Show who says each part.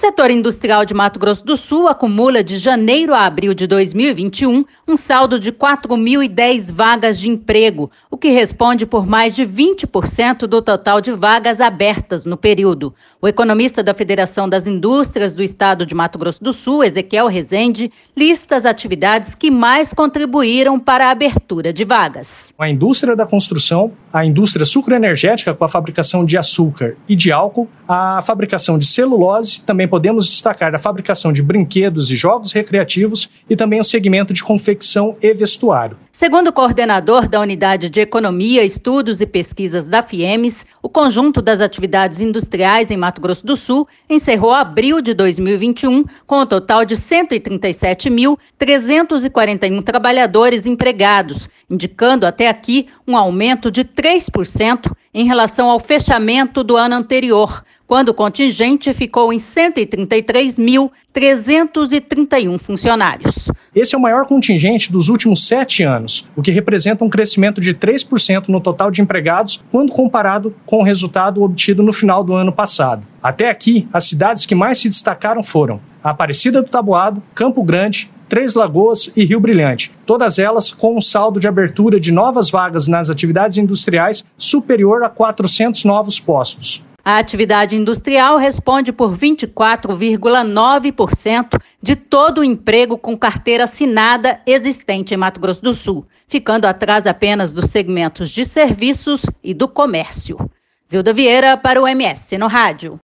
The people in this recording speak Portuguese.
Speaker 1: setor industrial de Mato Grosso do Sul acumula de janeiro a abril de 2021 um saldo de 4.010 vagas de emprego, o que responde por mais de 20% do total de vagas abertas no período. O economista da Federação das Indústrias do Estado de Mato Grosso do Sul, Ezequiel Rezende, lista as atividades que mais contribuíram para a abertura de vagas.
Speaker 2: A indústria da construção, a indústria sucroenergética com a fabricação de açúcar e de álcool, a fabricação de celulose, também podemos destacar a fabricação de brinquedos e jogos recreativos e também o segmento de confecção e vestuário.
Speaker 1: Segundo o coordenador da Unidade de Economia, Estudos e Pesquisas da FIEMES, o conjunto das atividades industriais em Mato Grosso do Sul encerrou abril de 2021 com um total de 137.341 trabalhadores empregados, indicando até aqui um aumento de 3% em relação ao fechamento do ano anterior, quando o contingente ficou em 133.331 funcionários.
Speaker 2: Esse é o maior contingente dos últimos 7 anos, o que representa um crescimento de 3% no total de empregados quando comparado com o resultado obtido no final do ano passado. Até aqui, as cidades que mais se destacaram foram Aparecida do Taboado, Campo Grande, Três Lagoas e Rio Brilhante, todas elas com um saldo de abertura de novas vagas nas atividades industriais superior a 400 novos postos.
Speaker 1: A atividade industrial responde por 24,9% de todo o emprego com carteira assinada existente em Mato Grosso do Sul, ficando atrás apenas dos segmentos de serviços e do comércio. Zilda Vieira para o MS no Rádio.